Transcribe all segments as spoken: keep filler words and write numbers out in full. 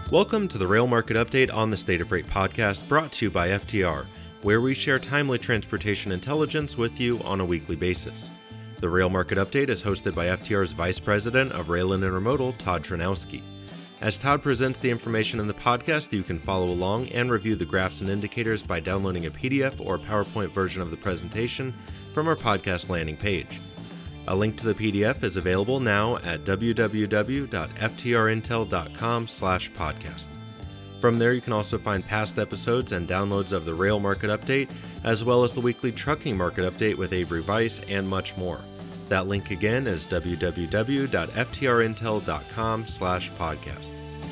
Welcome to the Rail Market Update on the State of Freight podcast, brought to you by F T R, where we share timely transportation intelligence with you on a weekly basis. The Rail Market Update is hosted by F T R's Vice President of Rail and Intermodal, Todd Tranowski. As Todd presents the information in the podcast, you can follow along and review the graphs and indicators by downloading a P D F or PowerPoint version of the presentation from our podcast landing page. A link to the P D F is available now at w w w dot f t r intel dot com slash podcast. From there, you can also find past episodes and downloads of the Rail Market Update, as well as the weekly Trucking Market Update with Avery Weiss and much more. That link again is w w w dot f t r intel dot com slash podcast.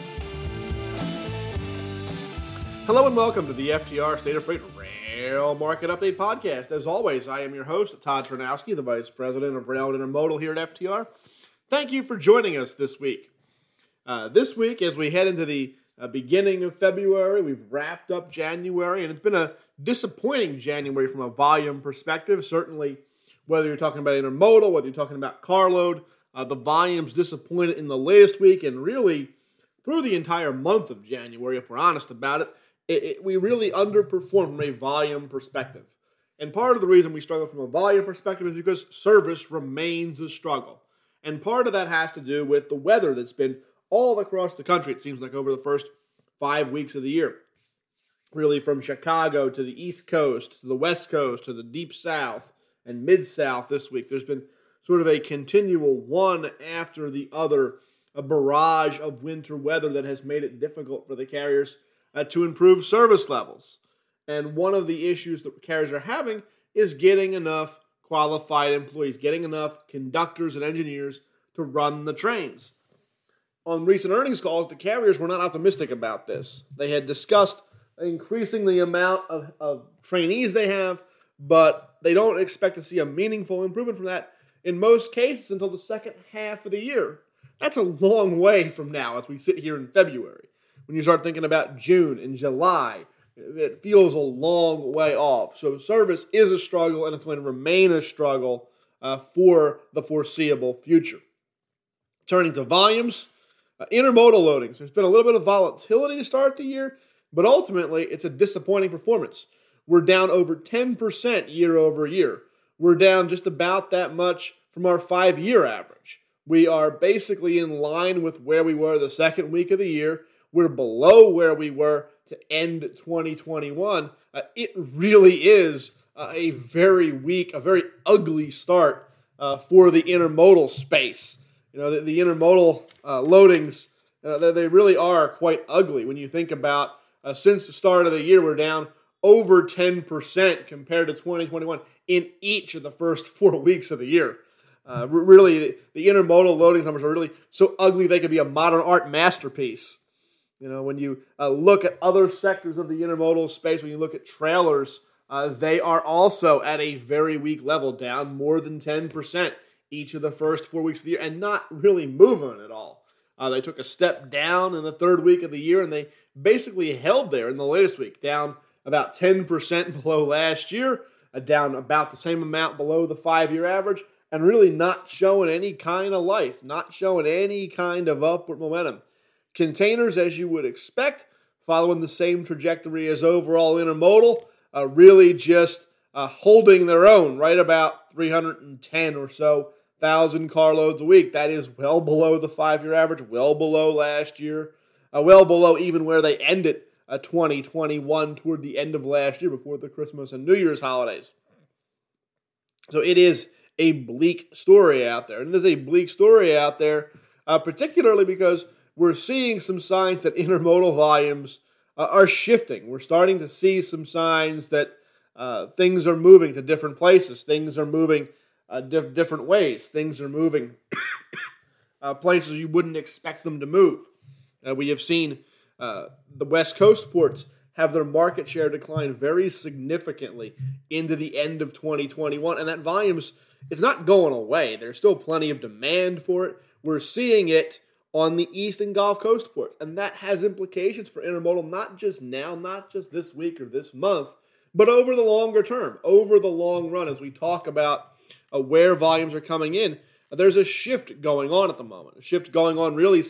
Hello and welcome to the F T R State of Freight Rail Market Update podcast. As always, I am your host, Todd Tranowski, the Vice President of Rail and Intermodal here at F T R. Thank you for joining us this week. Uh, this week, as we head into the uh, beginning of February, we've wrapped up January, and it's been a disappointing January from a volume perspective. Certainly, whether you're talking about intermodal, whether you're talking about carload, uh, the volume's disappointed in the latest week, and really through the entire month of January, if we're honest about it. It, it, we really underperform from a volume perspective. And part of the reason we struggle from a volume perspective is because service remains a struggle. And part of that has to do with the weather that's been all across the country, it seems like, over the first five weeks of the year. Really from Chicago to the East Coast, to the West Coast, to the Deep South and Mid-South this week. There's been sort of a continual one after the other, a barrage of winter weather that has made it difficult for the carriers Uh, to improve service levels. And one of the issues that carriers are having is getting enough qualified employees, getting enough conductors and engineers to run the trains. On recent earnings calls, the carriers were not optimistic about this. They had discussed increasing the amount of, of trainees they have, but they don't expect to see a meaningful improvement from that in most cases until the second half of the year. That's a long way from now as we sit here in February. When you start thinking about June and July, it feels a long way off. So service is a struggle, and it's going to remain a struggle uh, for the foreseeable future. Turning to volumes, uh, intermodal loadings. There's been a little bit of volatility to start the year, but ultimately it's a disappointing performance. We're down over ten percent year over year. We're down just about that much from our five-year average. We are basically in line with where we were the second week of the year. We're below where we were to end twenty twenty-one. Uh, it really is uh, a very weak, a very ugly start uh, for the intermodal space. You know, the, the intermodal uh, loadings, uh, they really are quite ugly. When you think about uh, since the start of the year, we're down over ten percent compared to twenty twenty-one in each of the first four weeks of the year. Uh, really, the, the intermodal loadings numbers are really so ugly they could be a modern art masterpiece. You know, when you uh, look at other sectors of the intermodal space, when you look at trailers, uh, they are also at a very weak level, down more than ten percent each of the first four weeks of the year, and not really moving at all. Uh, they took a step down in the third week of the year, and they basically held there in the latest week, down about ten percent below last year, uh, down about the same amount below the five-year average, and really not showing any kind of life, not showing any kind of upward momentum. Containers, as you would expect, following the same trajectory as overall intermodal, uh, really just uh, holding their own, right about three hundred ten or so thousand carloads a week. That is well below the five-year average, well below last year, uh, well below even where they ended uh, twenty twenty-one toward the end of last year before the Christmas and New Year's holidays. So it is a bleak story out there. And it is a bleak story out there, uh, particularly because we're seeing some signs that intermodal volumes uh, are shifting. We're starting to see some signs that uh, things are moving to different places. Things are moving uh, di- different ways. Things are moving uh, places you wouldn't expect them to move. Uh, we have seen uh, the West Coast ports have their market share decline very significantly into the end of twenty twenty-one. And that volume's, it's not going away. There's still plenty of demand for it. We're seeing it on the East and Gulf Coast ports. And that has implications for intermodal, not just now, not just this week or this month, but over the longer term, over the long run. As we talk about uh, where volumes are coming in, there's a shift going on at the moment, a shift going on really since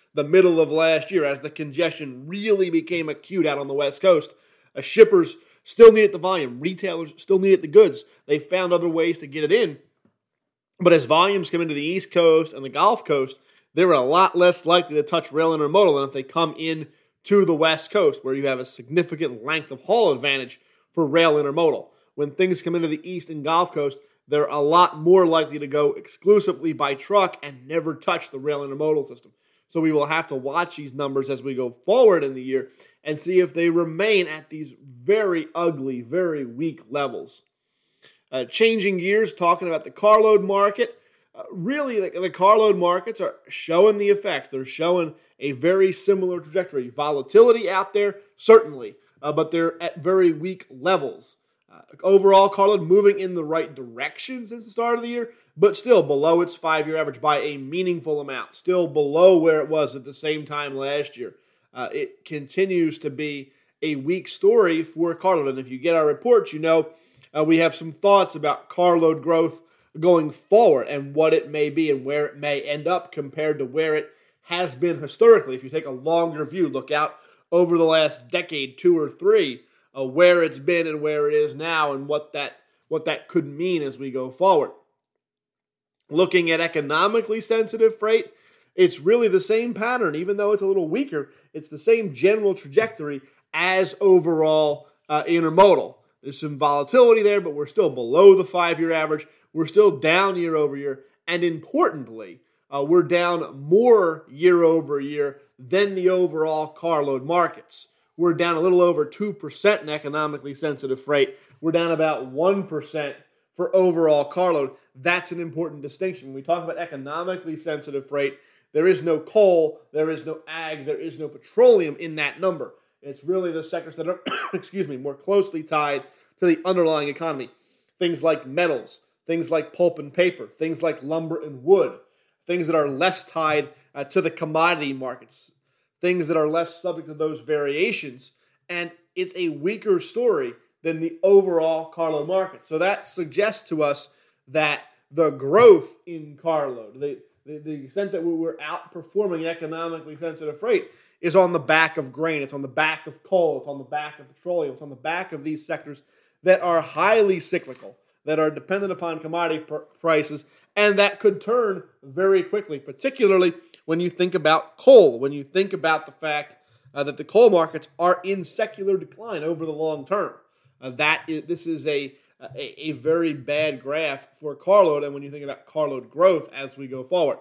the middle of last year as the congestion really became acute out on the West Coast. Uh, shippers still needed the volume. Retailers still needed the goods. They found other ways to get it in. But as volumes come into the East Coast and the Gulf Coast, they're a lot less likely to touch rail intermodal than if they come in to the West Coast, where you have a significant length of haul advantage for rail intermodal. When things come into the East and Gulf Coast, they're a lot more likely to go exclusively by truck and never touch the rail intermodal system. So we will have to watch these numbers as we go forward in the year and see if they remain at these very ugly, very weak levels. Uh, changing gears, talking about the carload market. Uh, really, the, the carload markets are showing the effects. They're showing a very similar trajectory. Volatility out there, certainly, uh, but they're at very weak levels. Uh, overall, carload moving in the right direction since the start of the year, but still below its five-year average by a meaningful amount. Still below where it was at the same time last year. Uh, it continues to be a weak story for carload. And if you get our reports, you know uh, we have some thoughts about carload growth going forward and what it may be and where it may end up compared to where it has been historically. If you take a longer view, look out over the last decade, two or three, uh, where it's been and where it is now and what that what that could mean as we go forward. Looking at economically sensitive freight, it's really the same pattern. Even though it's a little weaker, it's the same general trajectory as overall uh, intermodal. There's some volatility there, but we're still below the five-year average. We're still down year over year. And importantly, uh, we're down more year over year than the overall carload markets. We're down a little over two percent in economically sensitive freight. We're down about one percent for overall carload. That's an important distinction. When we talk about economically sensitive freight, there is no coal, there is no ag, there is no petroleum in that number. It's really the sectors that are, excuse me, more closely tied to the underlying economy. Things like metals, things like pulp and paper, things like lumber and wood, things that are less tied uh, to the commodity markets, things that are less subject to those variations. And it's a weaker story than the overall carload market. So that suggests to us that the growth in carload, the, the, the extent that we're outperforming economically sensitive freight, is on the back of grain, it's on the back of coal, it's on the back of petroleum, it's on the back of these sectors that are highly cyclical, that are dependent upon commodity pr- prices, and that could turn very quickly, particularly when you think about coal, when you think about the fact uh, that the coal markets are in secular decline over the long term. Uh, that is, this is a, a a very bad graph for carload, and when you think about carload growth as we go forward.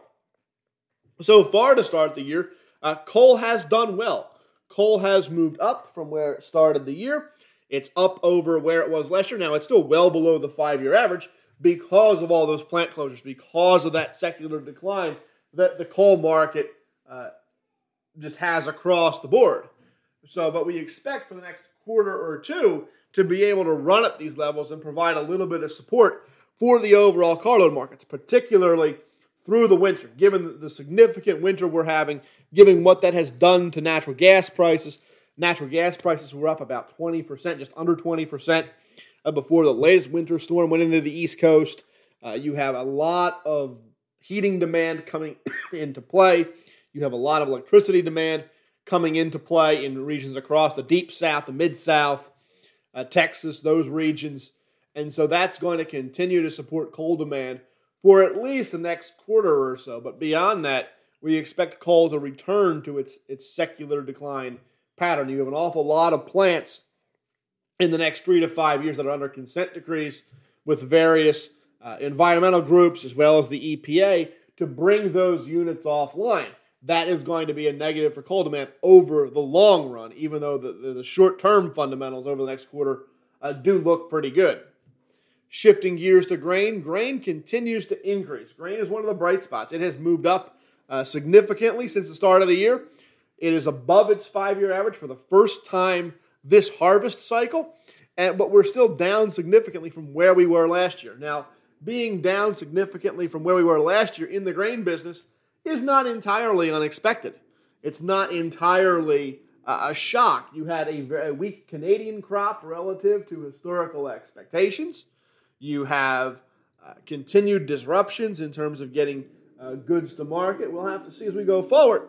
So far to start the year, uh, coal has done well. Coal has moved up from where it started the year. It's up over where it was last year. Now, it's still well below the five-year average because of all those plant closures, because of that secular decline that the coal market uh, just has across the board. So, but we expect for the next quarter or two to be able to run at these levels and provide a little bit of support for the overall carload markets, particularly through the winter, given the significant winter we're having, given what that has done to natural gas prices. Natural gas prices were up about twenty percent, just under twenty percent uh, before the latest winter storm went into the East Coast. Uh, you have a lot of heating demand coming into play. You have a lot of electricity demand coming into play in regions across the Deep South, the Mid-South, uh, Texas, those regions. And so that's going to continue to support coal demand for at least the next quarter or so. But beyond that, we expect coal to return to its, its secular decline pattern. You have an awful lot of plants in the next three to five years that are under consent decrees with various uh, environmental groups as well as the E P A to bring those units offline. That is going to be a negative for coal demand over the long run, even though the, the, the short-term fundamentals over the next quarter uh, do look pretty good. Shifting gears to grain, grain continues to increase. Grain is one of the bright spots. It has moved up uh, significantly since the start of the year. It is above its five-year average for the first time this harvest cycle, and, but we're still down significantly from where we were last year. Now, being down significantly from where we were last year in the grain business is not entirely unexpected. It's not entirely uh, a shock. You had a very weak Canadian crop relative to historical expectations. You have uh, continued disruptions in terms of getting uh, goods to market. We'll have to see as we go forward.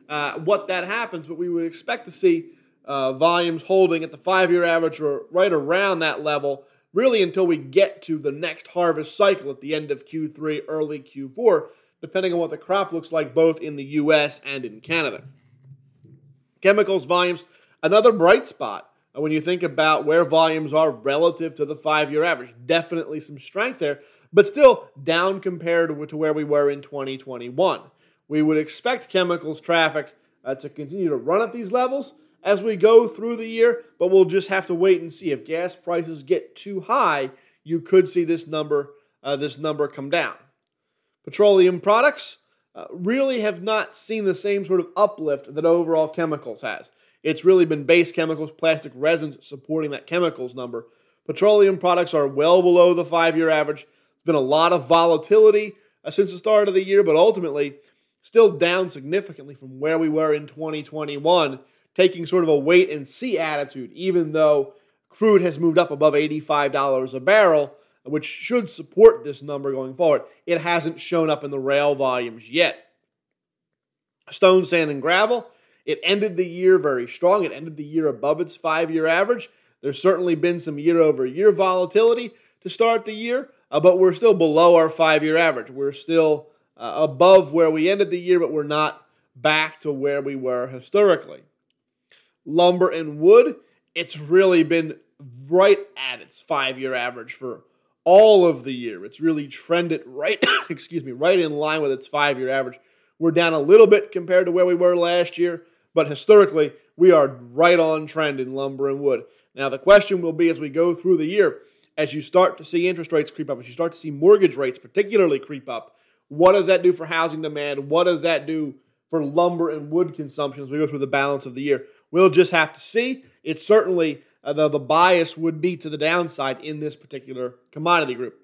uh, what that happens, but we would expect to see uh, volumes holding at the five-year average or right around that level, really until we get to the next harvest cycle at the end of Q three, early Q four, depending on what the crop looks like both in the U S and in Canada. Chemicals volumes, another bright spot uh, when you think about where volumes are relative to the five-year average. Definitely some strength there, but still down compared to where we were in twenty twenty-one. We would expect chemicals traffic uh, to continue to run at these levels as we go through the year, but we'll just have to wait and see. If gas prices get too high, you could see this number, uh, this number come down. Petroleum products uh, really have not seen the same sort of uplift that overall chemicals has. It's really been base chemicals, plastic resins supporting that chemicals number. Petroleum products are well below the five-year average. There's been a lot of volatility uh, since the start of the year, but ultimately still down significantly from where we were in twenty twenty-one, taking sort of a wait-and-see attitude, even though crude has moved up above eighty-five dollars a barrel, which should support this number going forward. It hasn't shown up in the rail volumes yet. Stone, sand, and gravel, it ended the year very strong. It ended the year above its five-year average. There's certainly been some year-over-year volatility to start the year, uh, but we're still below our five-year average. We're still uh, above where we ended the year, but we're not back to where we were historically. Lumber and wood, it's really been right at its five-year average for all of the year. It's really trended right, excuse me, right in line with its five-year average. We're down a little bit compared to where we were last year, but historically, we are right on trend in lumber and wood. Now, the question will be as we go through the year, as you start to see interest rates creep up, as you start to see mortgage rates particularly creep up, what does that do for housing demand? What does that do for lumber and wood consumption as we go through the balance of the year? We'll just have to see. It's certainly, uh, the, the bias would be to the downside in this particular commodity group.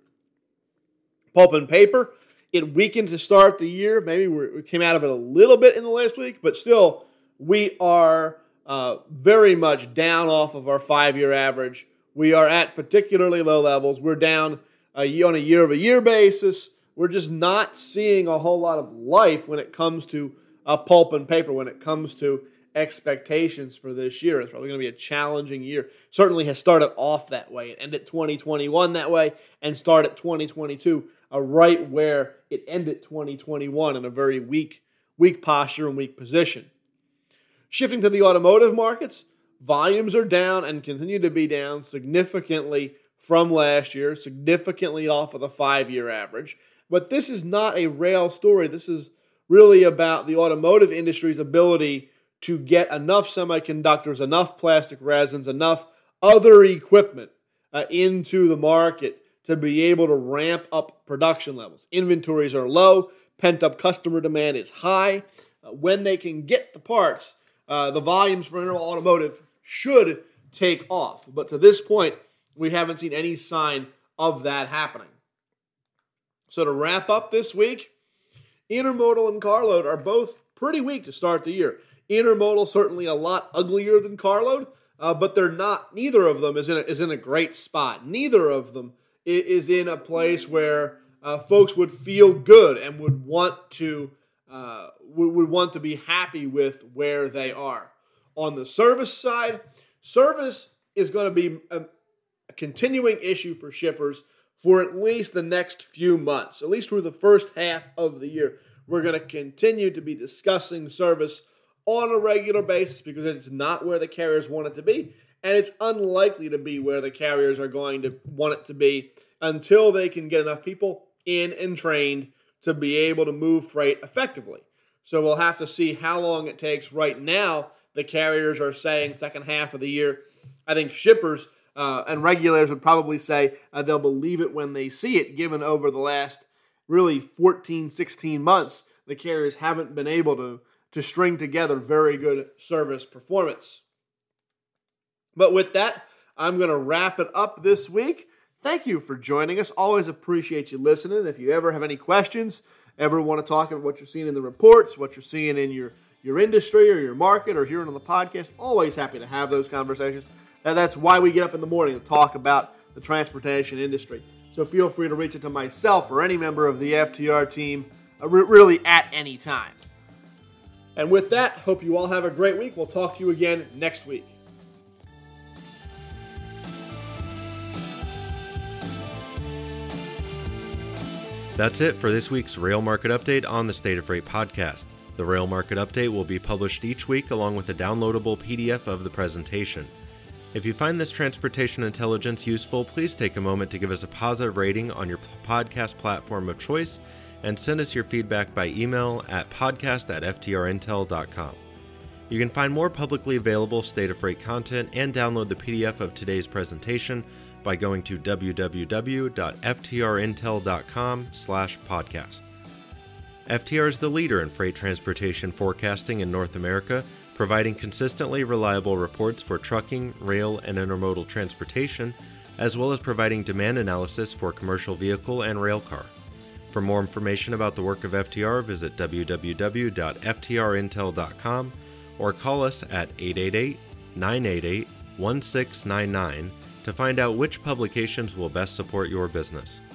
Pulp and paper, it weakened to start the year. Maybe we're, we came out of it a little bit in the last week, but still, we are uh, very much down off of our five-year average. We are at particularly low levels. We're down uh, on a year-over-year basis. We're just not seeing a whole lot of life when it comes to uh, pulp and paper, when it comes to expectations for this year. It's probably going to be a challenging year. Certainly has started off that way. It ended twenty twenty-one that way and started twenty twenty-two uh, right where it ended twenty twenty-one in a very weak, weak posture and weak position. Shifting to the automotive markets, volumes are down and continue to be down significantly from last year, significantly off of the five-year average. But this is not a rail story. This is really about the automotive industry's ability to get enough semiconductors, enough plastic resins, enough other equipment uh, into the market to be able to ramp up production levels. Inventories are low. Pent-up customer demand is high. Uh, when they can get the parts, uh, the volumes for Intermodal Automotive should take off. But to this point, we haven't seen any sign of that happening. So to wrap up this week, Intermodal and Carload are both pretty weak to start the year. Intermodal certainly a lot uglier than Carload, uh, but they're not. Neither of them is in a, is in a great spot. Neither of them is in a place where uh, folks would feel good and would want to uh, would, would want to be happy with where they are. On the service side, service is going to be a, a continuing issue for shippers for at least the next few months, at least through the first half of the year. We're going to continue to be discussing service on a regular basis because it's not where the carriers want it to be, and it's unlikely to be where the carriers are going to want it to be until they can get enough people in and trained to be able to move freight effectively. So we'll have to see how long it takes. Right now, the carriers are saying second half of the year. I think shippers uh, and regulators would probably say uh, they'll believe it when they see it, given over the last really fourteen, sixteen months, the carriers haven't been able to to string together very good service performance. But with that, I'm going to wrap it up this week. Thank you for joining us. Always appreciate you listening. If you ever have any questions, ever want to talk about what you're seeing in the reports, what you're seeing in your, your industry or your market or hearing on the podcast, always happy to have those conversations. And that's why we get up in the morning to talk about the transportation industry. So feel free to reach out to myself or any member of the F T R team uh, really at any time. And with that, hope you all have a great week. We'll talk to you again next week. That's it for this week's Rail Market Update on the State of Freight podcast. The Rail Market Update will be published each week along with a downloadable P D F of the presentation. If you find this transportation intelligence useful, please take a moment to give us a positive rating on your podcast platform of choice and send us your feedback by email at podcast at f t r intel dot com. You can find more publicly available State of Freight content and download the P D F of today's presentation by going to w w w dot f t r intel dot com slash podcast. F T R is the leader in freight transportation forecasting in North America, providing consistently reliable reports for trucking, rail, and intermodal transportation, as well as providing demand analysis for commercial vehicle and rail car. For more information about the work of F T R, visit w w w dot f t r intel dot com or call us at eight eight eight, nine eight eight, one six nine nine to find out which publications will best support your business.